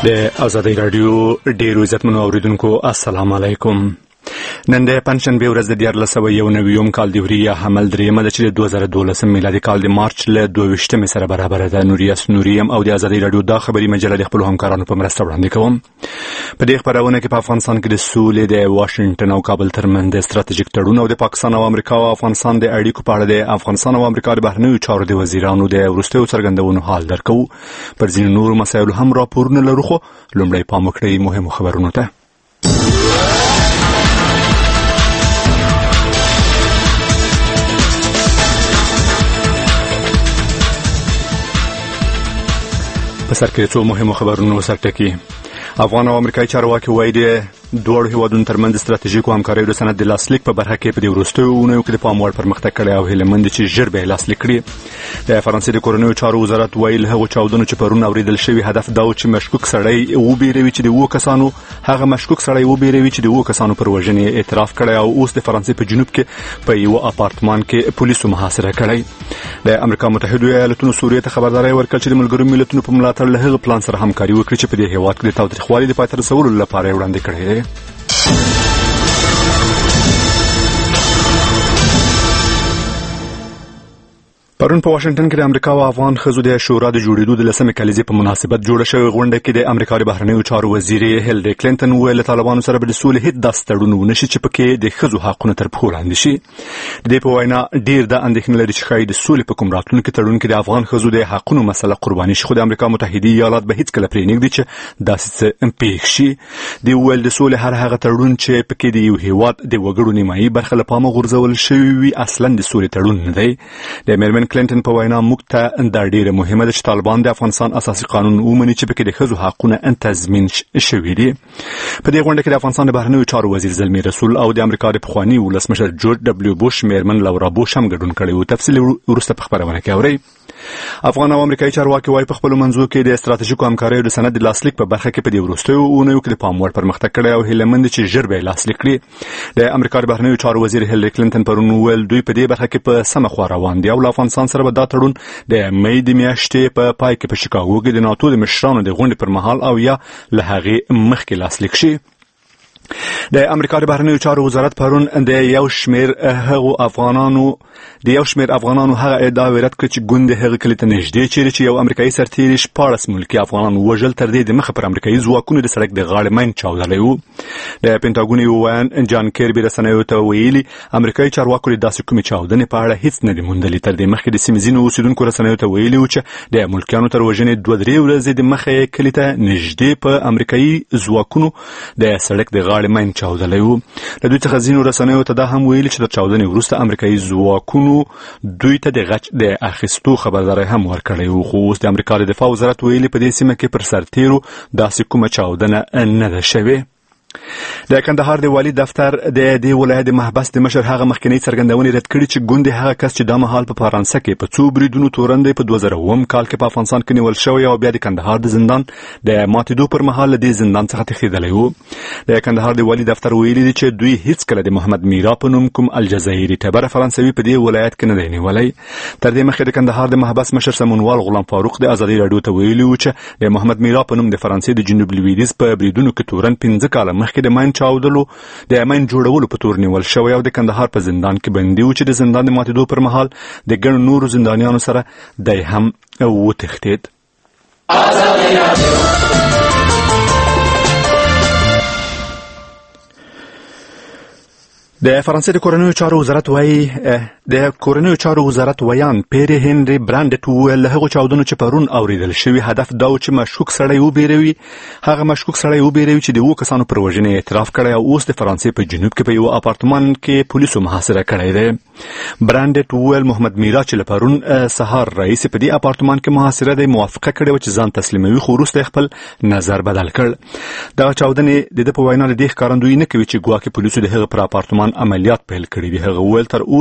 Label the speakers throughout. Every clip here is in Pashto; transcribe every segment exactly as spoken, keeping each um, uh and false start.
Speaker 1: د آزادۍ رادیو ډیرو عزتمنو اوریدونکو السلام علیکم. نن د پنځشنبه ورځ د دیارلس سوه یو نوي کال د وریه حمل دریمه ده چې د دوه زره دولس میلادي کال د مارچ له دوه ویشتمې سره برابر ده. نوریاس نوریم او د آزادۍ رادیو دا خبري مجله د خپل همکارانو په مرسته وړاندې کوم. په دې خبرونه کې په افغانستان کې د سولې د واشنگټن او کابل ترمنځ د ستراتیژیک تړون او د پاکستان او امریکا او افغانستان د اړیکو په اړه د افغانستان او امریکا د بهرنیو چارو د وزیرانو د وروستیو څرګندونو حال درکو. پر ځینو نورو مسایلو هم راپورونه لرو، خو لومړی پام وکړئ مهمو خبرونو ته. په سر کې څو مهمو خبرونو سرټکی. افغان او امریکایي چارواکي وایي د دوړ هیوادونو ترمنځ ستراتیژیکو همکاریو د سند د لاسلیک په برخه کې په دې وروستیو اونیو کې د پام وړ پرمختګ کړی او هیله مند چې ژر به لاسلیک کړي. د فرانسې د کورنیو چارو وزارت وایي له هغو چاودنو چې پرون اوریدل شوي هدف دا و چې مشکوک سړی وبېروي چې د اوو کسانو هغه مشکوک سړی وبېروي چې د اوو کسانو پر وژنې اعتراف کړی او اوس د فرانسې په جنوب کې په یو اپارتمان کې پولیسو محاصره کړی. د امریکا متحده ایالاتونو سوریې ته خبرداری ورکړ چې د ملګرو ملتونو په ملاتړ له هغه پلان سره همکاري وکړي چې په دې هیواد کې د تاوتریخوالي د پای ته رسولو لپاره وړاندې کړی دی. پرون په واشنگټن کې د امریکا او افغان ښځو د شورا د جوړېدو د لسمې کلیزې په مناسبت جوړه شوې غونډه کې د امریکا د بهرنیو چارو وزیر هیلری کلینټن وویل له طالبانو سره به د سولې هیڅ داسې تړون ونه شي چې پکې د ښځو حقونه تر پښو لاندې شي. د دې په وینا ډېر د اندېښنې لري چې ښایي د سولې په کوم راتلونکي تړون کې د افغان ښځو د حقونو مسله قرباني شي، خو د امریکا متحده ایالات به هیڅکله پرې نږدي چې داسې څه پېښ شي. دی وویل د سولې هر هغه تړون چې پکې د یو هیواد د وګړو نیمایي برخه له پامه غورځول شوی وي اصلا د سولې تړون نه دی. د میرمن کلینټن په وینا موږ ته دا ډیره مهمه ده چې طالبان د افغانستان اساسي قانون ومني چې پکې د ښځو حقونه تضمین شوي دي. په دې غونډه کې د افغانستان د بهرنیو چارو وزیر زلمي رسول او د امریکا د پخواني ولسمشر جورج ډبلیو بوش میرمن لورا بوش هم ګډون کړی و. تفصیل وروسته په خبرونه کې اورئ. افغان او امریکایي چارواکي وايي په خپل منځو کې د ستراتیژیکو همکاریو د سند د لاسلیک په برخه کې په دې وروستیو اونیو کې د پام وړ پرمختګ کړی او هیله مند چې ژر به لاسلیک کړي. د امریکا د بهرنیو چارو وزیر هیلری کلینټن پرون وویل دوی په دې برخه کې په سمه خوا روان دي او له افغانستان سره به دا تړون د مې د میاشتې په پای کې په شیکاګو کې د ناتو د مشرانو د غونډې پر مهال او یا له هغې مخکې لاسلیک شي. د امریکا د بهرنیو چارو وزارت پرون د یو شمیر هغو افغانانو د یو شمیر افغانانو هغه ادعا ورد کړ چې ګوند هغه کلی ته نږدې چیرې چې یو امریکایي سرتیری شپاړس ملکي افغانان وژل تر دې د مخه پر امریکایي ځواکونو د سړک د غاړې مین چاودلی و. د پینټاګون یو ویان جان کیربي رسنیو ته ویلي امریکایي چارواکو د داسې کومې چاودنې په اړه هیڅ نه دي موندلي. تر دې مخکې د سیمې ځینو اوسېدونکو رسنیو ته ویلي و چې د ملکیانو تر وژنې دوه درې ورځې د مخه کلی ته نږدې په امریکایي ځواکونو د سړک د غاړې مین چاودلی و. له دوی څخه ځینو رسنیو ته دا هم ویلي چې د چاودنې وروسته امریکایي ځواکونو دوی ته د غچ د اخیستو خبرداری هم ورکړی و، خو اوس د امریکا د دفاع وزارت ویلي په دې سیمه کې پر سرتیرو داسې کومه چاودنه نه ده شوې. د کندهار د والي دفتر د دې ولایت د محبس د مشر هغه مخکنی څرګندونې رد کړي چې ګوند هغه کس چې د مهال په فرانسه کې په څو بریدونو تورندې په دوه زره اووم کال کې په افغانستان کې نیول شوی او بیا د کندهار د زندان د ماتېدو پر مهال د زندان څخه تښتېدلی و. د کندهار د والي دفتر ویلي دي چې دوی هیڅ کله د محمد میرا په نوم کوم الجزایري ټبره فرانسوي په دې ولایت کې نه دی نیولی. تر دې مخکې د کندهار د محبس مشر سمونوال غلام فاروق د آزادۍ راډیو ته ویلي و چې د محمد میرا په نوم د فرانسې د جنوب لویدیځ په بریدونو کې تورن پنځه کاله مخکې د مین چاودلو د امین جوړولو په تور نیول شوی او د کندهار په زندان کې بندي و چې د زندان د ماتېدو پر مهال د ګڼو نورو زندانیانو سره دی هم وتښتېد. د فرانسې د کورنیو چارو وزارت وایي د کورنیو چارو وزارت ویان پیری هنری برانډټ وویل له هغو چاودنو چې پرون اوریدل شوي هدف دا و چې مشکوک سړی وبېروي هغه مشکوک سړی وبېروي چې د اوو کسانو پر وژنې اعتراف کړی او اوس د فرانسې په جنوب کې په یو اپارتمان کې پولیسو محاصره کړی دی. برانډټ وویل محمد میرا چې له پرون سهار راهیسې په دې اپارتمان کې محاصره دی موافقه کړې وه چې ځان تسلیموي، خو وروسته خپل نظر بدل کړ. دغه چاودنې د ده په وینا د دې ښکارندویي نه کوي چې ګواکې پولیسو د هغه پر اپارتمان عملیات پیل کړي دي. هغه وویل تر اوسه عملیات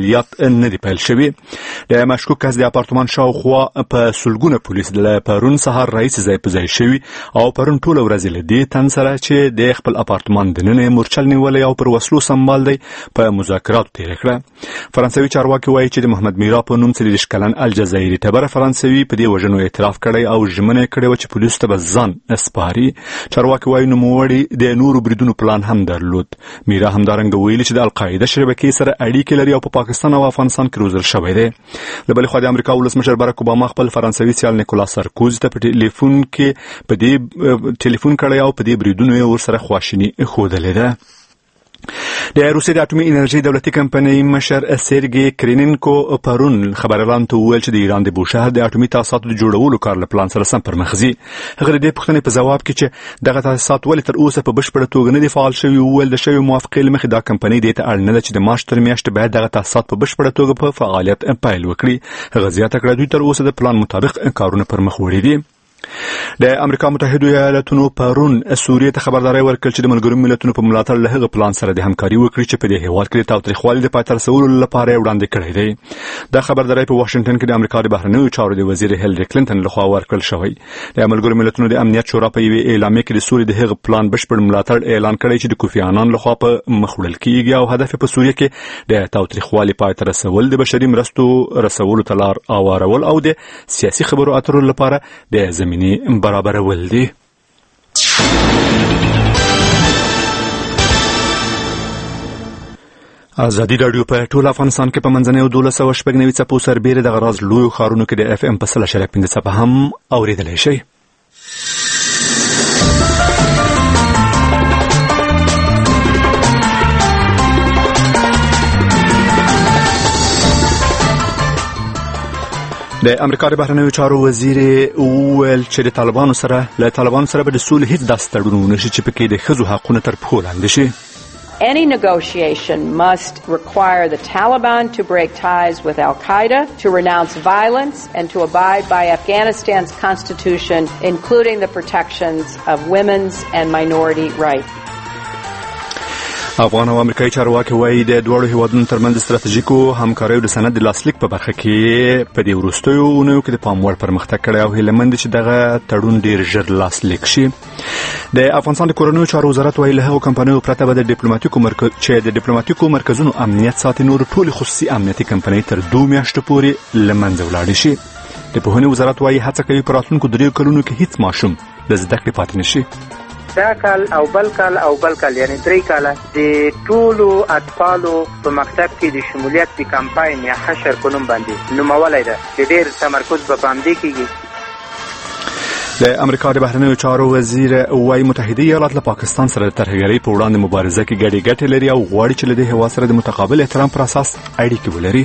Speaker 1: عملیات نه دي پیل شوي. د مشکوک کس د اپارتمان شاوخوا په سلګونه پولیس له پرون سهار رئیس ځای په ځای شوي او پرون ټوله ورځ له دې تن سره چې د خپل اپارتمان دننه مورچل نیولې او پر وسلو سمبال دی په مذاکرات تیر کړه. فرانسوي چارواکي وایي چې د محمد میرا په نوم څلوېښت کلن الجزایري ټبر فرانسوي په دې وژنو اعتراف کړی او ژمنه کړې و چې پولیسو ته به ځان سپاري. چارواکي وایي نوموړي د نورو بریدونو پلان هم درلود. میرا همدارنګه ویلي چې د القاعده شبکې سره اړیکې لري او په پاکستان او افغانستان کې روزل شوی دی. له بلې خوا د امریکا ولسمشر باراک اوباما خپل فرانسوي سیال نیکولاس سارکوزي ته په ټلیفون کې په دې ټلیفون کړی او په دې بریدونو یې ورسره خواشیني ښودلې ده. د روسیې د اټومي انرژي دولتي کمپنۍ مشر سېرګي کرینینکو پرون خبريالانو ته وویل چې د ایران د بوشهر د اټومي تاسیساتو د جوړولو کار له پلان سره سم پر مخ ځي. هغه د دې پوښتنې په ځواب کې چې دغه تاسیسات ولې تر اوسه په بشپړه توګه نه دي فعال شوي وویل د شوي موافقې له مخې دا کمپنۍ دې ته اړ نه ده چې د مارچ تر میاشتې باید دغه تاسیسات په بشپړه توګه په فعالیت پیل وکړي. هغه زیاته کړه دوی تر اوسه د پلان مطابق کارونه پر مخ وړي دي. د امریکا متحده ایالاتونو پرون سوریې ته خبرداري ورکړه چې د ملګرو ملتونو په ملاتړ له هغه پلان سره د همکاري وکړي چې په دې هیواد کې د تاوتریخوالي د پای ته رسولو لپاره وړاندې کړی دی. دا خبرداري په واشنگټن کې د امریکا د بهرنیو چارو د وزیر هیلری کلینټن لخوا ورکړل شوی. د ملګرو ملتونو د امنیت شورا په یوه اعلامیه کې د سوریې د هغه پلان بشپړ ملاتړ اعلان کړی چې د کوفی عنان لخوا په مخ وړل کیږي او هدف په سوریې کې د تاوتریخوالي پای ته رسول د بشري مرستو رسولو ته لار هوارول او د سیاسي خبرو اترو لپاره د زمینې برابر ولدي. ازادي رادیو په ټول افغانستان کې په منځنۍ او دولس سوه شپږ نوي څپو سربېره د غراز لویو ښارونو کې د اف ام په سل اشاریه پنځه څپه هم اورېدلی شئ. د امریکا د بهرنیو چارو وزیر وویل چې د طالبانو سره له طالبانو سره به د سولې هیڅ داسې تړون ونه شي چې پکې د ښځو حقونه تر پښو لاندې شي.
Speaker 2: Any negotiation must require the Taliban to break ties with Al-Qaeda, to renounce violence, and to abide by Afghanistan's constitution, including the protections of women's and minority rights.
Speaker 1: افغان او امریکایي چارواکي وایي د دواړو هیوادونو ترمنځ ستراتیژیکو همکاریو د سند د لاسلیک په برخه کې په دې وروستیو اونیو کې د پام وړ پرمختګ کړی او هیلهمند چې دغه تړون ډیر ژر لاسلیک شي. د افغانستان د کورنیو چارو وزارت وایي له هغو کمپنیو پرته به د ډیپلوماټیکو مرکز چې د ډیپلوماټیکو مرکزونو امنیت ساتي نور ټول خصوصي امنیتي کمپنۍ تر دوه میاشتو پورې له منځه ولاړې شي. د پوهنې وزارت وایي هڅه کوي په راتلونکو دریو کلونو کې هیڅ ماشوم د زده کړې پاتې نشي.
Speaker 3: دا کال او بل کال او بل کال یعنی درې کاله د ټولو اطفالو په مکتب کې د شمولیت د کمپاین یا حشر په نوم باندې نومولی ده چې ډېر تمرکز به په همدې کېږي.
Speaker 1: د امریکا د بهرنیو چارو وزیر وایي متحده ایالات له پاکستان سره د ترهګرۍ په وړاندې مبارزه کې ګډې ګټې لري او غواړي چې له دې هېواد سره د متقابل احترام پر اساس اړیکې ولري.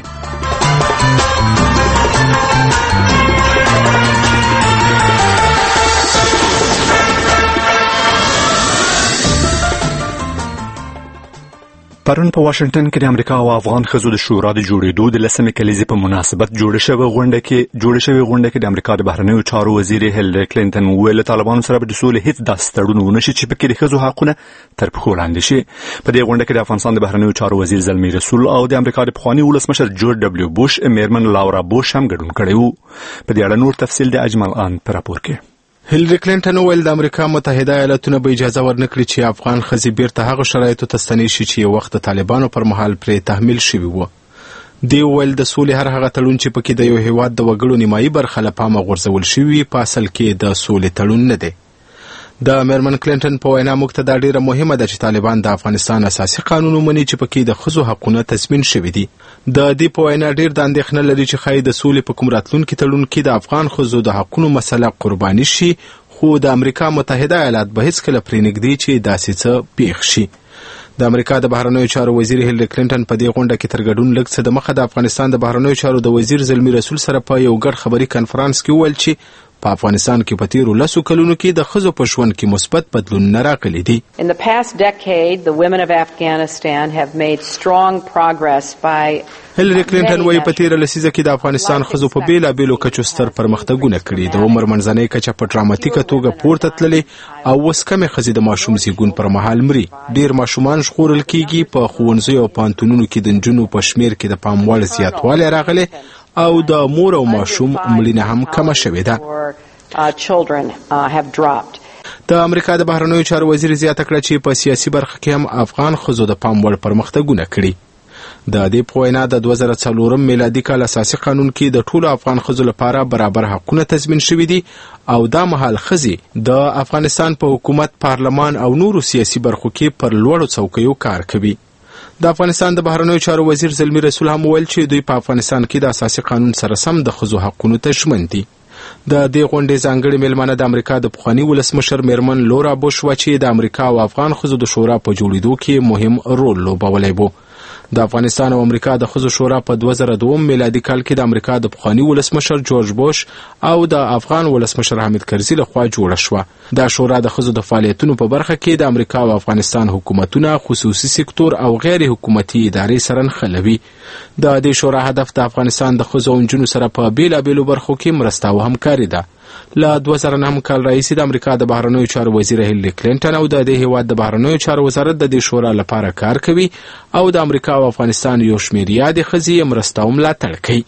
Speaker 1: پرون په واشنگټن کې د امریکا او افغان ښځو د شورا د جوړېدو د لسمې کلیزې په مناسبت جوړه شوې غونډه کې جوړه شوې غونډه کې د امریکا د بهرنیو چارو وزیر هیلری کلینټن وویل له طالبانو سره به د سولې هیڅ داسې تړون ونه شي چې پکې د ښځو حقونه تر پښو لاندې شي. په دې غونډه کې د افغانستان د بهرنیو چارو وزیر زلمی رسول او د امریکا د پخواني ولسمشر جورج ډبلیو بوش میرمن لاورا بوش هم ګډون کړی وو. په دې اړه نور تفصیل د اجمل آن پر راپور کې.
Speaker 4: هیلری کلینټن وویل د امریکا متحده ایالاتونه به اجازه ورنکړي چې افغان ښځې بیرته هغه شرایطو ته ستنې شي چې یو وخت د طالبانو پر مهال پرې تحمیل شوي وو. دی وویل د سولې هر هغه تړون چې پکې د یو هیواد د وګړو نیمایي برخه له پامه غورځول شوي په اصل کې د سولې تړون نه دی. د میرمن کلینټن په وینا موږ ته دا ډیره مهمه ده چې طالبان د افغانستان اساسي قانون ومني چې پکې د ښځو حقونه تضمین شوي دي. د دې په وینا ډیر د اندېښنه لري چې ښایي د سولې په کوم راتلونکي تړون کې د افغان ښځو د حقونو مسله قرباني شي، خو د امریکا متحده ایالات به هیڅکله پرې نږدې چې داسې څه پیښ شي. د امریکا د بهرنیو چارو وزیر هیلری کلینټن په دې غونډه کې تر ګډون لږ څه د مخه د افغانستان د بهرنیو چارو د وزیر زلمی رسول سره په یو ګډ خبري کنفرانس کې وویل چې په افغانستان کې په تیرو لسو کلونو کې د ښځو په ژوند کې مثبت بدلونونه راغلي دي.
Speaker 2: In the past decade, the women of Afghanistan have made strong progress by
Speaker 4: هیلری کلینټن وایي په تیره لسیزه کې د افغانستان ښځو په بیلابیلو کچو ستر پرمختګونه کړي. د عمر منځنۍ کچه په ډراماتیکه توګه پورته تللې او اوس کمې ښځې د ماشوم زیږون پر مهال مري. ډېر ماشومان ژغورل کېږي. په ښوونځیو او پوهنتونونو کې د نجونو په شمېر کې د پام وړ زیاتوالی راغلی او د مور او ماشوم مړینه هم کمه شوې ده. د امریکا د بهرنیو چارو وزیر زیاته کړه چې په سیاسي برخه کې هم افغان ښځو د پام وړ پرمختګونه کړي. د دې په وینا د دوه زره څلورم میلادي کال اساسي قانون کې د ټولو افغان ښځو لپاره برابر حقونه تضمین شوي دي او دا مهال ښځې د افغانستان په حکومت، پارلمان او نورو سیاسي برخو کې پر لوړو څوکیو کار کوي. د افغانستان د بهرنیو چارو وزیر زلمی رسول هم ویل چې دوی په افغانستان کې د اساسي قانون سره سم د ښځو حقونو ته ژمن دي. د دې غونډې ځانګړې میلمنه د امریکا د پخواني ولسمشر میرمن لورا بوش وه چې د امریکا او افغان ښځو د شورا په جوړېدو کې مهم رول لوبولی و. د افغانستان او امریکا د ښځو شورا په دوه زره دوم میلادي کال کې د امریکا د پخواني ولسمشر جورج بوش او د افغان ولسمشر حامد کرزي لخوا جوړه شوه. دا شورا د ښځو د فعالیتونو په برخه کې د امریکا او افغانستان حکومتونه، خصوصي سکتور او غیر حکومتي ادارې سره نښلوي. د دې شورا هدف د افغانستان د ښځو او نجونو سره په بیلابیلو برخو کې مرسته او همکاري ده. له دوه زره نهم کال راهیسې د امریکا د بهرنیو چارو وزیر هیلری کلینټن او د دې هیواد د بهرنیو چارو وزارت د دې شورا لپاره کار کوي او د امریکا او افغانستان یو شمېر یادې ښځې مرسته او ملاتړ کوي.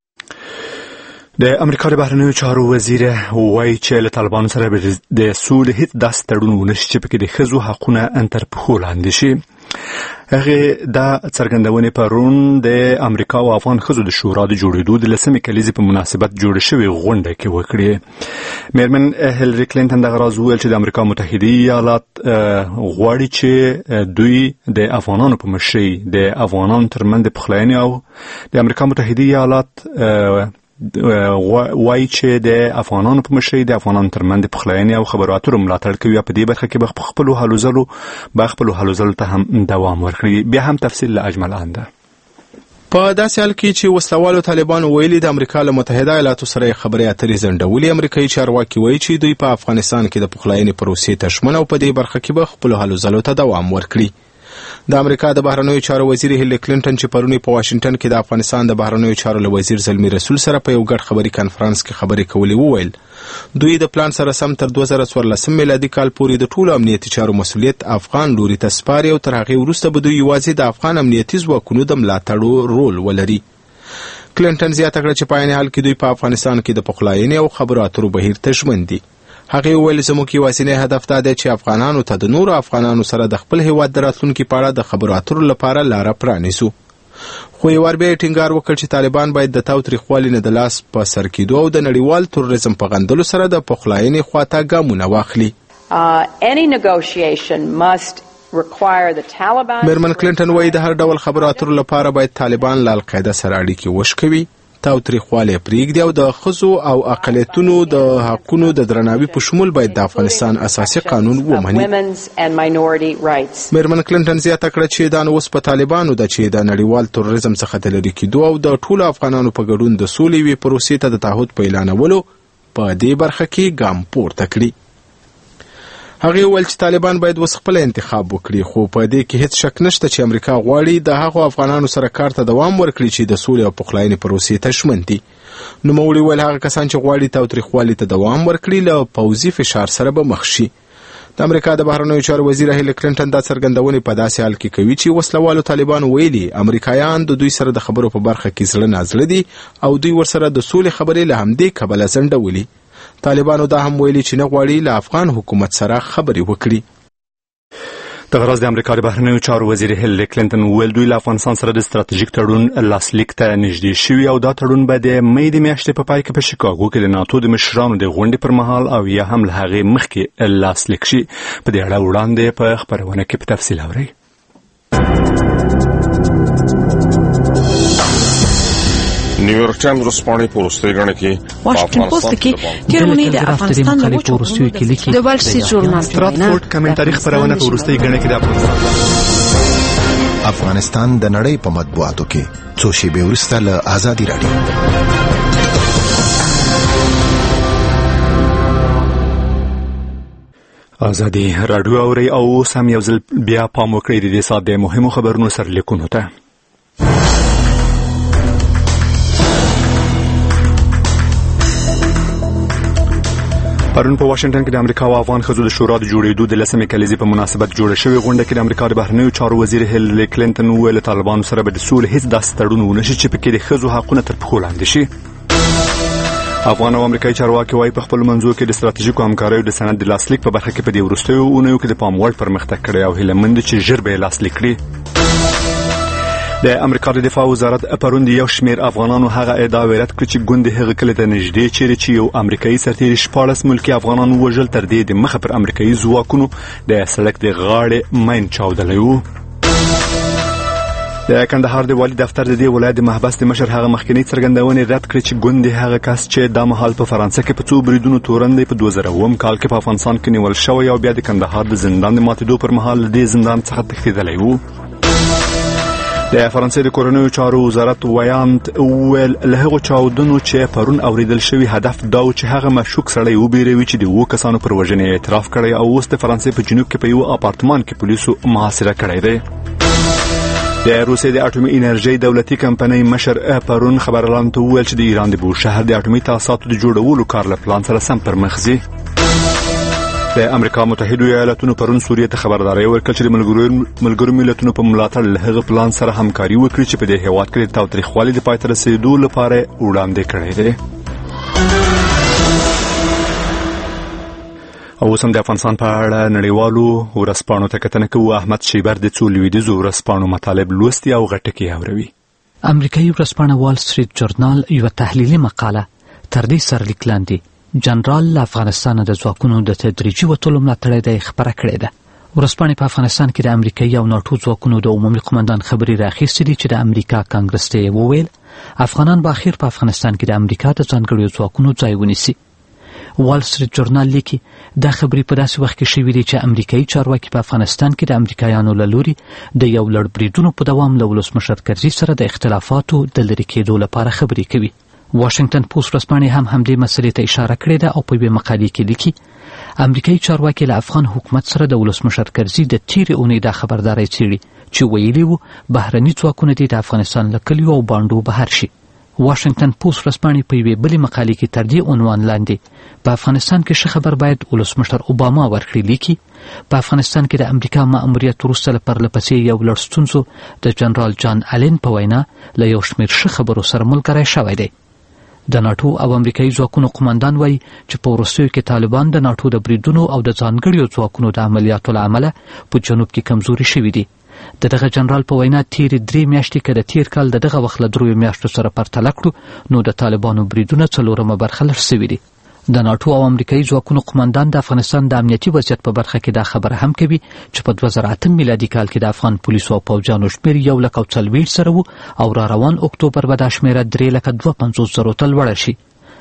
Speaker 1: د امریکا د بهرنیو چارو وزیر وایي چې له طالبانو سره د سولې هیڅ داسې تړون ونه شي چې پکې د ښځو حقونه تر پښو لاندې شي. هغه دا څرګندونې پرون د امریکا او افغان ښځو د شورا د جوړېدو د لسمې کلیزې په مناسبت جوړه شوې غونډه کې وکړې. میرمن هیلری کلینټن دغه راز وویل چې د امریکا متحده ایالات غواړي چې دوی د افغانانو په مشرۍ د افغانانو ترمنځ د پخلاینې او د امریکا متحده ایالات وایي چې د افغانانو په مشرۍ د افغانانو ترمنځ د پخلاینې او خبرو اترو ملاتړ کوي او په دې برخه کې به خپلو هلو ځلو به خپلو هلو ځلو ته هم دوام ورکړي. بیا هم تفصیل له اجمل آنده.
Speaker 4: په داسې حال کې چې وسلوالو طالبانو ویلي د امریکا له متحده ایالاتو سره خبرې اترې ځنډولې، امریکایي چارواکي وایي چې دوی په افغانستان کې د پخلاینې پروسې ته ژمن او په دې برخه کې به خپلو هلو ځلو ته دوام ورکړي. د امریکا د بهرنیو چارو وزیر هیلری کلینټن چې پرونی په واشنگټن کې د افغانستان د بهرنیو چارو له وزیر زلمی رسول سره په یو ګډ خبري کانفرنس کې خبرې کولې وویل دوی د پلان سره سم تر دوه زره څوارلسم میلادي کال پورې د ټولو امنیتي چارو مسؤلیت افغان لوري ته سپاري او تر هغې وروسته به دوی یوازې د افغان امنیتي ځواکونو د ملاتړ رول ولري. کلینټن زیاته کړه چې په عین حال کې دوی په افغانستان کې د پخلاینې او خبرو اترو بهیر ته ژمن دي. هغه ویل زموږ یوازینی هدف دا دی چې افغانانو ته د نورو افغانانو سره د خپل هیواد د راتلونکي په اړه د خبرو اترو لپاره لاره پرانیسو. خو یې ور بیا ټینګار وکړ چې طالبان باید د تاوتریخوالي نه د لاس په سر کېدو او د نړیوال تروریزم په غندلو سره د پخلاینې خواته ګامونه واخلي.
Speaker 2: any negotiation must require the Taliban.
Speaker 4: میرمن کلینټن وایي د هر ډول خبرو اترو لپاره باید طالبان له القاعده سره اړیکې وشکوي، تاوتریخوالی پرېږدي او د ښځو او اقلیتونو د حقونو د درناوي په شمول باید د افغانستان اساسي قانون ومني. میرمن کلینټن زیاته کړه چې دا نو اوس په طالبانو ده چې د نړیوال تروریزم څخه د لرې کېدو او د ټولو افغانانو په ګډون د سولې یوې پروسې ته د تعهد په اعلانولو په دې برخه کې ګام پورته کړي. هغه ویل چې طالبان باید وس خپل انتخاب وکړي، خو په دې کې هیڅ شک نشته چې امریکا غواړي د هغو افغانانو سره کار ته دوام ورکړي چې د سولې او پخلاینې پروسې ته ژمن دي. نوموړي ویل هغه کسان چې غواړي تاوتریخوالي ته دوام ورکړي له پوځي فشار سره به مخ شي. د امریکا د بهرنیو چارو وزیر هیلری کلینټن دا څرګندونې په داسې حال کې کوي چې وسلوالو طالبانو ویلي امریکایان د دوی سره د خبرو په برخه کې زړه نازړه دي او دوی ورسره د سولې خبرې له همدې کبله ځنډولي. طالبانو دا هم ویلي چې نه غواړي له افغان حکومت سره خبرې وکړي.
Speaker 1: دغه راز د امریکا د بهرنیو چارو وزیر هیلری کلینټن وویل دوی له افغانستان سره د ستراتیژیک تړون لاسلیک ته نږدې شوي او دا تړون به د مې د میاشتې په پای کې په شیکاګو کې د ناتو د مشرانو د غونډې پر مهال او یا هم له هغې مخکې لاسلیک شي. په دې اړه وړاندې په خپرونه کې په تفصیل اورئ.
Speaker 5: نیویورک ټایمز ورځپاڼې په وروستۍ ګڼه کې
Speaker 6: واشنګټن پوسټ کې تېره اونۍ د افغانستان د وچو غرونو کې لیکي د وال سټریټ ژورنال
Speaker 1: ستراتفورډ کمنټري خپرونه په وروستۍ ګڼه کې د افغانستان
Speaker 7: افغانستان د نړۍ په مطبوعاتو کې څو شېبې وروسته له ازادي راډیو
Speaker 1: ازادي راډیو اوري او اوس هم یو ځل بیا پام وکړئ د دې ساعت د مهمو خبرونو سرلیکونو ته. پرون په واشنگټن کې د امریکا او افغان ښځو د شورا د جوړېدو د لسمې کلیزې په مناسبت جوړه شوې غونډه کې د امریکا د بهرنیو چارو وزیر هیلري کلینټن وویل طالبانو سره به د سولې هیڅ داسې تړون ونه شي چې پکې د ښځو حقونه تر پښو لاندې شي. افغان او امریکایي چارواکي وايي په خپل منځو کې د ستراتیژیکو همکاریو د سند د لاسلیک په برخه کې په دې وروستیو اونیو کې د پام وړ پرمختګ کړی او هیله مند چې ژر به یې لاسلیک کړي. د امریکا د دفاع وزارت پرون د یو شمېر افغانانو هغه ادعا ویرات کړ چې ګوند هغه کله ته نږدې چیرې چې یو امریکایي سرتیری شپاړس ملکي افغانانو وژل تر دې د مخه پر امریکایي ځواکونو د سړک د غاړې ماین چاودلی و. د کندهار د والي دفتر د دې ولایت د محبس د مشر هغه مخکنی څرګندونې رد کړې چې ګوند هغه کس چې د مهال په فرانسه کې په څو بریدونو تورن دی په دوه زره اووم کال کې په افغانستان کې نیول شوی او بیا د کندهار د زندان د ماتېدو پر مهال د زندان څخه تښتېدلی و. د فرانسې د کورنیو چارو وزارت ویاند ویل له هغو چاودنو چې پرون اوریدل شوی هدف دا و چې هغه مشکوک سړی وبېروي چې د اووه کسانو پر وژنې اعتراف کړی او اوس د فرانسې په جنوب کې په یو اپارتمان کې پولیسو محاصره کړی دی. د روسیې د اټومي انرژي دولتي کمپنۍ مشر پرون خبرلاندو ته وویل چې د ایران د بوشهر د اټومي تاسیساتو د جوړولو کار له پلان سره سم پر مخ ځي. د امریکا متحده ایالاتونو پرون سوریې ته خبرداري ورکړه چې د ملګرو ملتونو په ملاتړ له هغه پلان سره همکاري وکړي چې په دې هېواد کې د تاوتریخوالي د پای ته رسېدو لپاره وړاندې کړی دی. او اوس هم د افغانستان په اړه نړیوالو ورځپاڼو ته کتنه کوو. احمد شیبر د څو لویدیځو ورځپاڼو مطالب لوستي او غټکې اوري.
Speaker 6: امریکایي ورځپاڼه وال سټریټ جورنال یو تحلیلي مقاله تر دې سرلیک لاندې جنرال له افغانستان د ځواکونو د تدریجي وتلو ملاتړ دی خبره کړې ده. ورځپاڼې په افغانستان کې د امریکایي او ناټو ځواکونو د عمومي قومندان خبري راخیستې دي چې د امریکا کانګرس ته وویل افغانان به اخر په افغانستان کې د امریکا د ځانګړو ځواکونو ځای ونیسي. وال سټریټ جورنال لیکي دا خبرې په داسې وخت کې شوې دي چې امریکایي چارواکي په افغانستان کې د امریکایانو له لوري د یو لړ بریدونو په دوام له ولسمشر کرزي سره د اختلافاتو د لرې کېدو لپاره خبرې کوي. واشنگټن پوسټ ورځپاڼې هم همدې مسلې ته اشاره کړې ده او په یوې مقالې کې لیکي امریکایي چارواکي له افغان حکومت سره د ولسمشر کرزي د تیرې اونۍ دا خبرداری څېړي چې ویلي وو بهرني ځواکونه دې د افغانستان له کلیو او بانډو بهر شي. واشنگټن پوسټ ورځپاڼې په یوې بلې مقالې کې تر دې عنوان لاندې په افغانستان کې ښه خبر باید ولسمشر اوباما ورکړي لیکي په افغانستان کې د امریکا مأموریت وروسته له پرلهپسې یو لړ ستونزو د جنرال جان الین په وینا له یو شمېر ښه خبرو سره ملګری شوی دی. د ناټو او امریکایي ځواکونو قومندان وایي چې په وروستیو کې طالبان د ناټو د بریدونو او د ځانګړیو ځواکونو د عملیاتو له امله په جنوب کې کمزوري شوي دي. د دغه جنرال په وینا تیرې درې میاشتې که د تیر کال د دغه وخت له دریو میاشتو سره پرتله کړو نو د طالبانو بریدونه څلورمه برخه لږ سوي دي. د ناټو او امریکایي ځواکونو قومندان د افغانستان د امنیتي وضعیت په برخه کې دا خبره هم کوي چې په دوه زره اتم میلادي کال کې د افغان پولیسو او پوځیانو شمېر یو لک او څلوېښت زره و او را روان اکتوبر به دا شمېره درې لکه دوه پنځوس زرو ته لوړه شي.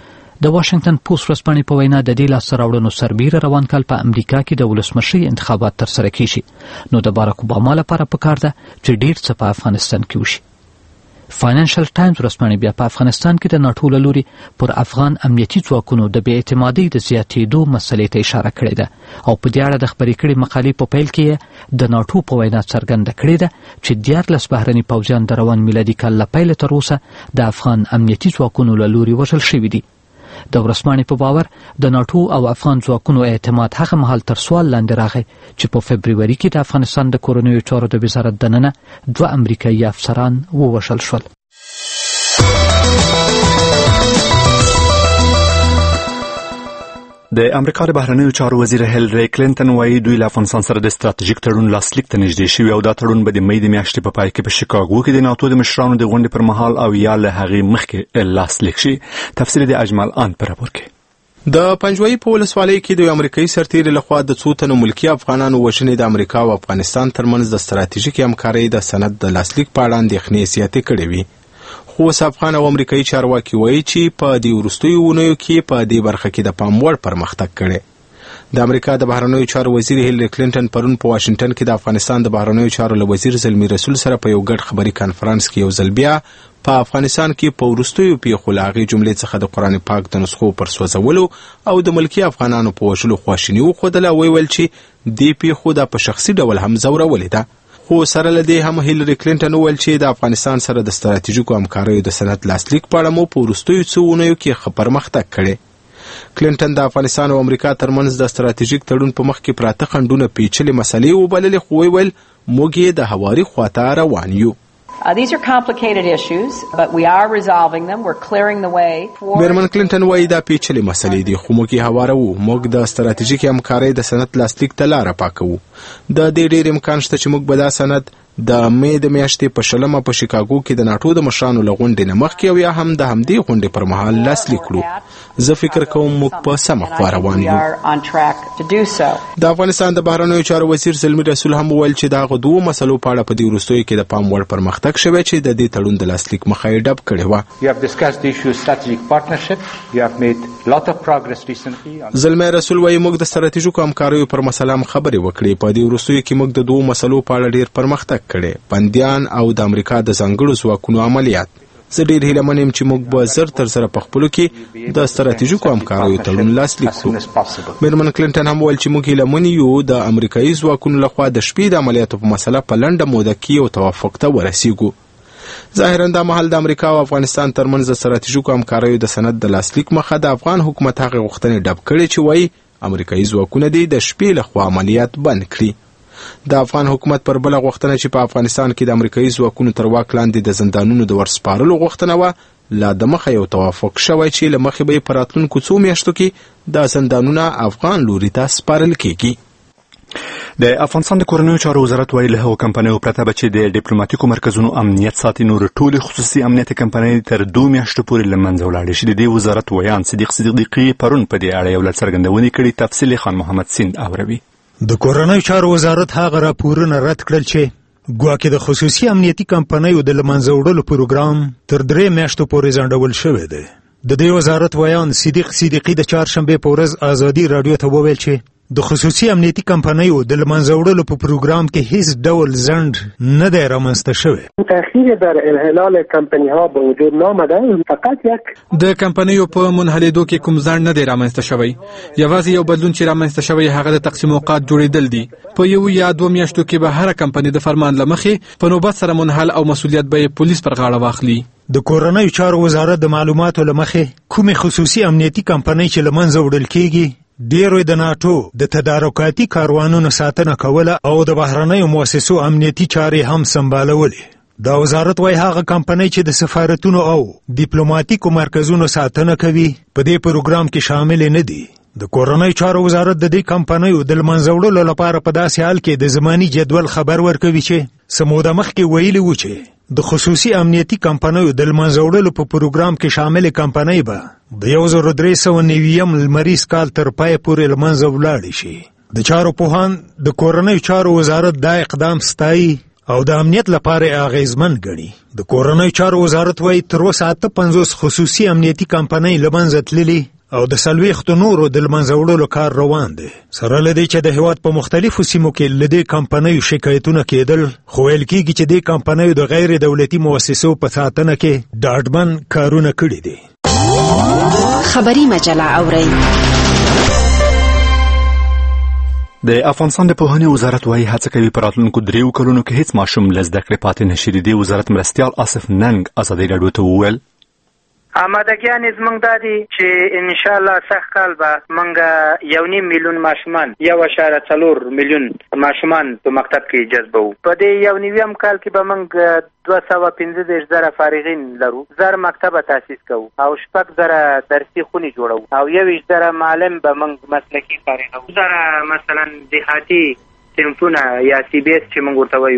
Speaker 6: د واشنگټن پوسټ ورځپاڼې په وینا د دې لاسته راوړنو سربیره روان کال په امریکا کې د ولسمشرۍ انتخابات ترسره کیږي نو د باراک اوباما لپاره پکار ده چې ډېر څه په افغانستان کې وشي. فاینانشل ټایمز ورځپاڼې بیا په افغانستان کې د ناټو له لوري پر افغان امنیتي ځواکونو د بې اعتمادۍ د زیاتېدو مسلې ته اشاره کړې ده او په دې اړه د خپرې کړې مقالې په پیل کې د ناټو په وینا څرګنده کړې ده چې دیارلس بهرني پوځیان د روان میلادي کال له پیله تر اوسه د افغان امنیتي ځواکونو له لوري وژل شوي دي. د ورځپاڼې په باور د ناټو او افغان ځواکونو اعتماد هغه مهال تر سوال لاندې راغی چې په فبروري کې د افغانستان د کورنیو چارو د وزارت دننه دوه امریکایي افسران ووژل شول.
Speaker 1: د امریکا د بهرنیو چارو وزیر هیلري کلینټن وايي دوی له افغانستان سره د ستراتیژیک تړون لاسلیک ته نږدې شوي او دا تړون به د مې د میاشتې په پای کې په شیکاګو کې د ناټو د مشرانو د غونډې پر مهال او یا له هغې مخکې لاسلیک شي. تفصیل د اجمل آن پر راپور کې.
Speaker 4: د پنجوایي په ولسوالۍ کې د امریکایي سرتیري لخوا د څو تنو ملکي افغانانو وژنې د امریکا او افغانستان ترمنځ د ستراتیژیکې همکارۍ د سند د لاسلیک په اړه اندېښنې زیاتې کړې وي. خو اوس افغان او امریکایي چارواکي وایي چې په دې وروستیو اونیو کې په دې برخه کې د پام وړ پرمختګ کړی. د امریکا د بهرنیو چارو وزیر هیلری کلینټن پرون په واشنگټن کې د افغانستان د بهرنیو چارو له وزیر زلمی رسول سره په یو ګډ خبري کانفرنس کې یو ځل بیا په افغانستان کې په وروستیو پیښو له هغې جملې څخه د قرآن پاک د نسخو پر سوځولو او د ملکي افغانانو په وژلو خواشیني وښودله. ویل چې دې پیښو دا په شخصي ډول هم ځورولې ده. خو سره له دې هم هیلری کلینټن وویل چې د افغانستان سره د ستراتیژیکو همکاریو د سند لاسلیک په اړه مو په وروستیو څو اونیو کې ښه پرمختګ کړی. کلینټن د افغانستان او امریکا ترمنځ د ستراتیژیک تړون په مخ کې پراته خنډونه پیچلې مسلې وبللې، خو ویل موږ یې د هواري خواته روان یو.
Speaker 2: Uh, these are complicated issues, but we are resolving them. We're clearing the way for...
Speaker 4: میرمن کلینټن وایي دا پیچلې مسلې دي، خو موږ یې هواروو. موږ د ستراتیژیکې همکارۍ د سند لاسلیک ته لاره پاکوو. د دې ډېر امکان شته چې موږ به دا سند د مې د میاشتې په شلمه په شیکاګو کې د ناټو د مشرانو له غونډې نه مخکې او یا هم د همدې غونډې پر مهال لاسلیک کړو. زه فکر کوم موږ په سمه خوا روان یو. د افغانستان د بهرنیو چارو وزیر زلمی رسول هم وویل چې د هغو دوو مسلو په اړه په دې وروستیو کې د پام وړ پرمختګ شوی چې د دې تړون د لاسلیک مخه یې ډب کړې وه. زلمی رسول وایي موږ د ستراتیژیکو همکاریو پر مسله هم خبرې وکړې. په دې وروستیو کې موږ د دوو مسلو په اړه ډېر پرمختګ کړي، بندیان او د امریکا د ځانګړو ځواکونو عملیات. زه ډېر هیله من یم چې موږ به زر تر زره په خپلو کې د ستراتیژیکو همکاریو تړون لاسلیک کړو. میرمن کلینټن هم وویل چې موږ هیله من یو د امریکایي ځواکونو لخوا د شپې د عملیاتو په مسله په لنډه موده کې یو توافق ته ورسیږو. ظاهرا دا مهال د امریکا او افغانستان ترمنځ د ستراتیژیکو همکاریو د سند د لاسلیک مخه د افغان حکومت هغه غوښتنې ډب کړي چې وایي امریکایي ځواکونه دې د شپې لخوا عملیات بند کړي. د افغان حکومت پر بله غوښتنه چې په افغانستان کې د امریکایي ځواکونو تر واک لاندې د زندانونو د ورسپارلو غوښتنه وه، لا د مخه یو توافق شوی چې له مخې به یې په راتلونکو څو میاشتو کې دا زندانونه افغان لوري ته سپارل کېږي.
Speaker 1: د افغانستان د کورنیو چارو وزارت وایي له هغو کمپنیو پرته به چې د ډیپلوماټیکو مرکزونو امنیت ساتي، نور ټولې خصوصي امنیتي کمپنۍ تر دوه میاشتو پورې له منځه ولاړې شي. د دې وزارت ویان صدیق صدیقي پرون په دې اړه یو لړ څرګندونې کړي. تفصیل خان محمد سیند اوروي.
Speaker 8: د کورنیو چارو وزارت هغه راپورونه رد کړل چې ګواکې د خصوصي امنیتي کمپنیو د له منځه وړلو پروګرام تر درې میاشتو پورې ځنډول شوی دی. د دې وزارت ویان صدیق صدیقي د چهارشنبې په ورځ ازادي راډیو ته وویل چې د خصوصي امنیتي کمپنیو د له منځه وړلو په پروګرام کې هیڅ ډول ځنډ نه دی رامنځته شوی.
Speaker 9: تأخیر در انحلال کمپنی‌ها به وجود نآمده، فقط یک
Speaker 10: د کمپنیو په منحلېدو کې کوم ځنډ نه دی رامنځته شوی. یوازې یو بدلون چې رامنځته شوی هغه د تقسیم اوقات جوړېدل دي. په یو یا دوه میاشتو کې به هره کمپنۍ د فرمان له مخې په نوبت سره منحل او مسؤلیت به یې پولیس پر غاړه واخلي.
Speaker 8: د کورنیو چارو وزارت د معلوماتو له مخې کومې خصوصي امنیتي کمپنۍ چې له منځه وړل کېږي ډیرو د ناټو د تدارکاتي کاروانونو ساتنه کوله او د بهرنیو مؤسسو امنیتي چارې هم سمبالولې. دا وزارت وایي هغه کمپنۍ چې د سفارتونو او ډیپلوماټیکو مرکزونو ساتنه کوي په دې پروګرام کې شامل نه دي. د کورنیو چارو وزارت د دې کمپنیو د له منځه وړلو لپاره په داسې حال کې د زماني جدول خبر ورکوي چې څه موده مخکې ویلي وو چې د خصوصي امنیتي کمپنیو د له منځه وړلو په پروګرام کې شامل کمپنۍ به د یو زر درې سوه نویم لمریز کال تر پای پورې له منځه ولاړې شي. د چارو پوهان د کورنیو چارو وزارت دا اقدام ستایي او د امنیت لپاره اغیزمن ګڼي. د کورنیو چارو وزارت وایي تر اوسه اته پنځوس خصوصي امنیتي کمپنۍ له منځه تللي او د څلوېښتو نورو د له منځه وړلو کار روان دی. سره له دې چې د هېواد په مختلفو سیمو کې له دې کمپنیو شکایتونه کېدل، خو ویل کېږي چې دې کمپنیو د غیر دولتي مؤسسو په ساتنه کې ډاډمن کارونه کړي دي.
Speaker 11: خبري مجله اورئ.
Speaker 1: د افغانستان د پوهنې وزارت وایي هڅه کوي په راتلونکو دریو کلونو کې هیڅ ماشوم له زده کړې پاتې نه شي. د دې وزارت مرستیال آصف ننګ ازادي راډیو ته وویل
Speaker 3: آمادګیان زمونږ دا دي چې انشاءالله سږ کال به موږ یو نیم میلیون ماشومان یو اشاره څلور میلیون ماشومان په مکتب کې جذبوو. په دې یو نویم کال کې به موږ دوه سوه پنځه دېرش زره فارغین لرو، زر مکتبه تاسیس کوو او شپږ زره درسي خونې جوړوو او یوویشت زره معلم به موږ مسلکي فارغوو. زره مثلا دهاتي صنفونه یا سی بی اس چې موږ ورته وایو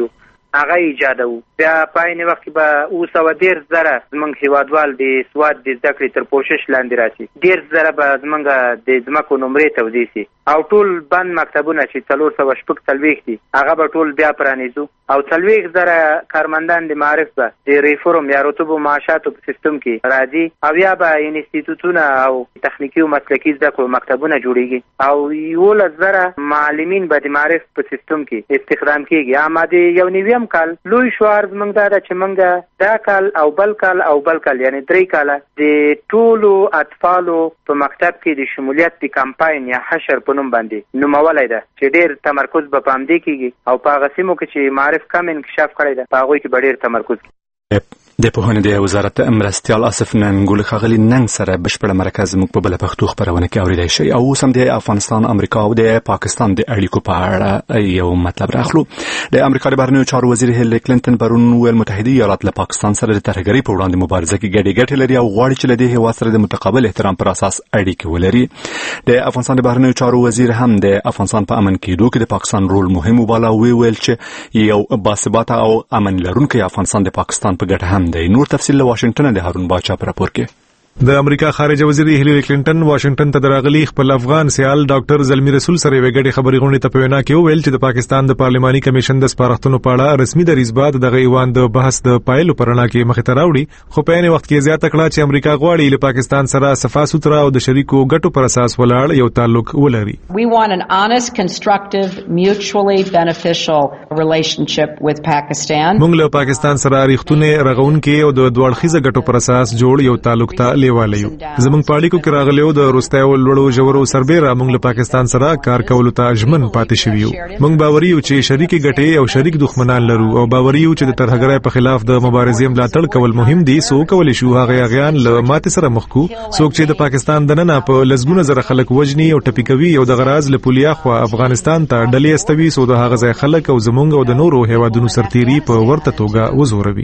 Speaker 3: هغه ایجادو. بیا په عین وخت کې به اوه سوه دېرش زره زموږ هېوادوال د سواد د زده کړې تر پوشش لاندې راسي. دېرش زره به زموږ د ځمکو نمرې تودې سي او ټول بند مکتبونه چې څلور سوه شپږ څلوېښت دي هغه به ټول بیا پرانیزو او څلوېښت زره کارمندان د معارف به د ریفورم یا رطوبو معاشاتو په سیستم کې راځي او یا به انسټیټوټونه او تخنیکي او مسلکي زده کړو مکتبونه جوړېږي او یولس زره معلمین به د معارف په سیستم کې استخدام کېږي. اما د یو نویم کال لوی شعار زموږ دا ده چې موږ دا کال او بل کال او بل کال یعنی درې کاله د ټولو اطفالو په مکتب کې د شمولیت د کمپاین یا حشر په نوم باندې نومولی ده چې ډېر تمرکز به په همدې کېږي او په هغه سیمو کې چې معارف کم انکشاف کړی ده په هغوی کې به ډېر تمرکز کېږي.
Speaker 1: د پوهنې د وزارت مرستیال آصف ننګول ښاغلي ننګ سره بشپړه مرکه زموږ په بله پښتو خپرونه کې اورېدی شئ او اوس هم د افغانستان امریکا او د پاکستان د اړیکو په اړه یو مطلب راخلو. د امریکا د بهرنیو چارو وزیر هیلری کلینټن پرون وویل متحده ایالات له پاکستان سره د ترهګرۍ په وړاندې مبارزه کې ګډې ګټې لري او غواړي چې له دې هېواد سره د متقابل احترام پر اساس اړیکې ولري. د افغانستان د بهرنیو چارو وزیر هم د افغانستان په امن کېدو کې د پاکستان رول مهم وباله او ویل چې یو باثباته او امن لرونکی افغانستان د پاکستان په ګټه هم دی. نور تفصیل واشنگټن د هارون باچا پر راپور کې.
Speaker 12: د امریکا خارجه وزیر هیلری کلینټن واشنگټن ته دراغلي خپل افغان سیال ډاکټر زلمی رسول سره وګړي خبري غونډه ته په وینا کې ویل چې د پاکستان د پارلماني کمیشن د سپارښتنو په اړه رسمي دریځ بعد د ایوان د بحث د پایلو پرنا کې مخ ته راوړي خو په عین وخت کې زیاته کړه چې امریکا غواړي له پاکستان سره صفا سوتره او د شریکو ګټو پر اساس ولاړ یو تعلق ولري.
Speaker 2: We want an honest, constructive, mutually beneficial relationship with Pakistan.
Speaker 12: موږ له پاکستان سره ریښتونه رغونکي او د دوړخیزه ګټو پر اساس جوړ یو تعلق ته لیواله یو. زمونږ پالیکو کې راغلیو د روستایو لوړو ژورو سربېره موږ له پاکستان سره کار کولو ته ژمن پاتې شوي یو. موږ باوري یو چې شریکي ګټې او شریک دښمنان لرو او باوري یو چې د ترهګرۍ په خلاف د مبارزې ملاتړ کول مهم دي. سو کولی شو هغه غیان له ماتې سره مخ کو څوک چې د پاکستان دننه په لزګونه زره خلک وجني او ټپي کوي او د غراز له پولیا خو افغانستان ته ډلې استوي سو د هغه ځای خلک او زمونږ او د نورو هیوادونو سرتيري په ورته توګه وزوروي.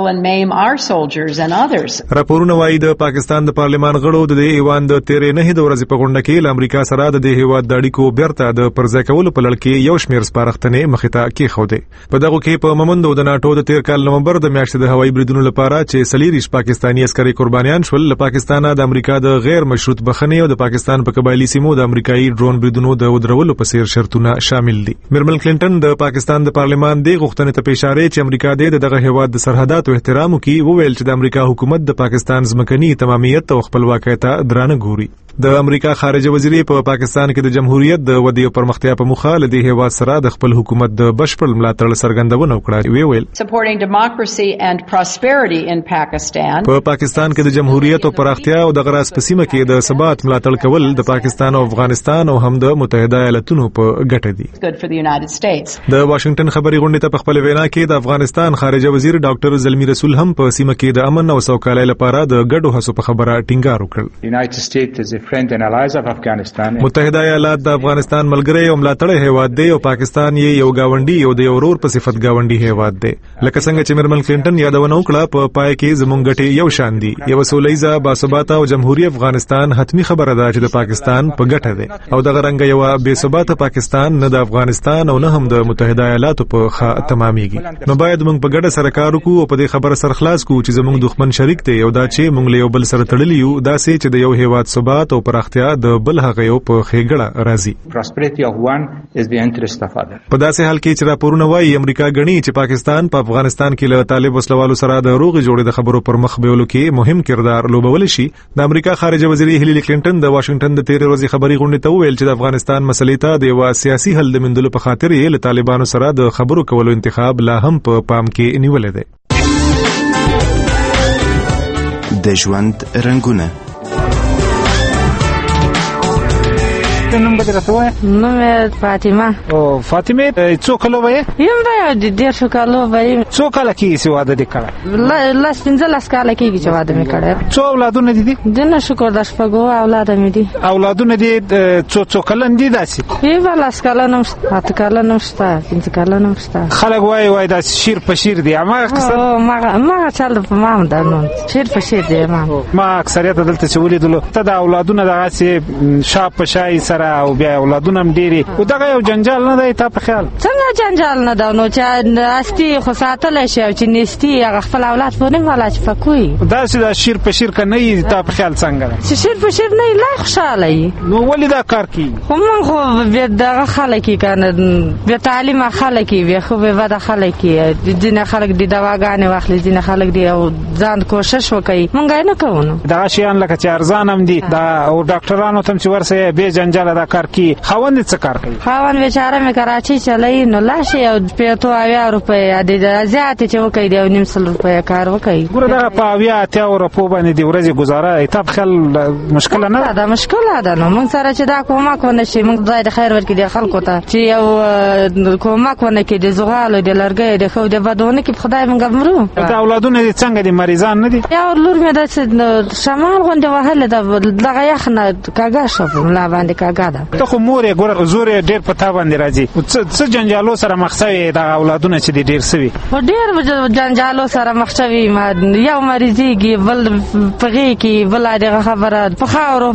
Speaker 12: راپورونه وايي د پاکستان د پارلمان غړو د ایوان د تیرې نه د ورځې په غونډه کې له امریکا سره د دې هیواد د اړیکو بیرته د پرځای کولو په لړ کې یو شمېر سپارښتنې مخې ته کېښودې. په دغو کې په مومندو د ناټو د تیر کال نومبر د میاشتې د هوایي بریدونو لپاره چې څلېرویشت پاکستاني عسکري قربانیان شول له پاکستانه د امریکا د غیر مشروط بخښنې او د پاکستان په قبایلي سیمو د امریکایي ډرون بریدونو د ودرولو په څیر شرطونه شامل دي. میرمن کلینټن د پاکستان د پارلمان د غوښتنې ته اشاره چې امریکا د دغه هیواد د سرحداتو احترام وکړي وویل چې د امریکا حکومت د پاکستان ځمکني تمامیت او خپلواکۍ ته درانه ګوري. د امریکا خارجه وزیر په پا پاکستان کې د جمهوریت د ودی او پرمختیا په مخه له دې هیواد سره د خپل حکومت د بشپړ ملاتړ څرګندونه وکړه. وی ویل
Speaker 2: supporting democracy and prosperity in Pakistan
Speaker 12: په پاکستان کې د جمهوریت او پراختیا او د غراس په سیمه کې د ثبات ملاتړ کول د پاکستان او افغانستان او هم د متحده ایالاتونو په ګټه دي.
Speaker 2: good for the United States.
Speaker 12: د واشنگټن خبري غونډې ته په خپل وینا کې د افغانستان خارجه وزیر ډاکټر زلمی رسول هم په سیمه کې د امن او سوکالۍ لپاره د ګډو هڅو په خبره ټینګار وکړ.
Speaker 13: United States is a friend and
Speaker 12: متحده ایالات د افغانستان ملګری او ملاتړی هیواد دی او پاکستان یې یو گاونډي او د یو ورور په صفت گاونډي هیواد دی. لکه څنګه چې میرمن کلینټن یادونه وکړه په پای کې زموږ ګټې یو شان دي. یو سولیزه باثباته او جمهوریت افغانستان حتمی خبره ده چې د پاکستان په ګټه دی او د غرنګ یو بې ثباته پاکستان نه د افغانستان او نه هم د متحده ایالاتو په خا تمامېږي. نو باید موږ په ګډه سره کار وکړو او په دې خبره سره خلاص کړو چې زموږ دښمن شریک دی او دا چې موږ له یو بل سره تړلي یو دا چې د یو هیواد ثبات او پراختیا د بل هغه یو په خېګړه راځي.
Speaker 13: prosperity of one is the interest of other.
Speaker 12: په داسې حال کې چې راپورونه وايي امریکا غني چې پاکستان په افغانستان کې له طالب وسلوالو سره د روغې جوړې د خبرو پر مخ بیولو کې مهم کردار لوبول شي. د امریکا خارجه وزیر هیلری کلینټن د واشنگټن د تیرې ورځې خبري غونډې ته وویل چې د افغانستان مسلې ته د یو سیاسي حل د مندلو په خاطر یې له طالبانو سره د خبرو کولو انتخاب لا هم په پام کې نیولې ده.
Speaker 7: د ژوند رنگونه
Speaker 14: نوم به درته وایي؟
Speaker 15: نوم یې فاطمه.
Speaker 14: او فاطمه څو کلو به یې؟
Speaker 15: یم به دېرشو کالو به یم.
Speaker 14: څو کاله کېږي چې واده دې کړی؟
Speaker 15: لس پنځلس کاله کېږي چې واده مې کړی.
Speaker 14: څو اولادونه دي دي؟
Speaker 15: دنه شکر د شپږو اولاده مې دي.
Speaker 14: اولادونه دې څو څو کلن دي داسې؟
Speaker 15: یې به لس کلن هم شته، اته کلن هم شته، پنځه کلن هم شته.
Speaker 14: خلک وایي وایي داسې شیر په شیر دي. هماغه قصه
Speaker 15: هماغه چل په ما هم ده نو شیر په شیر دی. ما
Speaker 14: ما اکثریت دلته چې ولیدلو ته د اولادونه دغسې شا په شا یې سره او او بیا اولادونه هم ډېرې او دغه یو جنجال نه دی تا په خیال؟
Speaker 15: څنګه جنجال نه ده نو چې استی خو ساتلی شي او چې نیستي هغه خپل اولاد پورې والا چې فکوي
Speaker 14: داسې دا شیر په شیر که نه وي تا په خیال څنګه ده
Speaker 15: چې شیر په شیر نه وي لا خوشحاله وي
Speaker 14: نو ولې دا کار کوي؟
Speaker 15: خو موږ خو بیا دغه خلک یي که نه بیا تعلیمه خلک یي بیا خو بې بده خلک یي ځینې خلک دي دواګانې واخلي ځینې خلک دي او ځان کوشش وکوي موږ یې نه کوو نو
Speaker 14: دغه شیان لکه چې ارزان هم دي دا او ډاکټرانو ته هم چې ورسې بې جنجاله دا کار کوي خاوند یې څه کار کوي؟
Speaker 15: خاوند بیچاره مې کراچۍ چلوي نو لاړ شي او پیتو اویا روپۍ د زیاتې چې وکوي د یو نیم سل روپۍ کار وکوي
Speaker 14: ګوره دغه په اویا اتیا روپو باندې د ورځې ګزاره تا په خیال مشکله نه
Speaker 15: ده مشکله ده نو موږ سره چې دا کومک ونه شي موږ خدای د خیر ورکړي د خلکو ته چې یو کومک ونه کړي د زغالو د لرګیو د ښو د بدو ونه کړي خدای موږ مرو
Speaker 14: دا اولادونه دې څنګه دي مریضان نه دي؟
Speaker 15: یو لور مې داسې شمال غوندې وهلې ده دغه یخ نه کږه شوه په ملا باندې کږه ده
Speaker 14: ته خو مور یې ګوره زور یې ډېر په تا باندې راځي څه جنجالو سره مخ شوي دغه اولادونه چې دي ډېر شوي
Speaker 15: خو ډېر جنجالو سره مخ شوي یو مریضېږي بل په غېږ کې بله دغه خبره په خاورو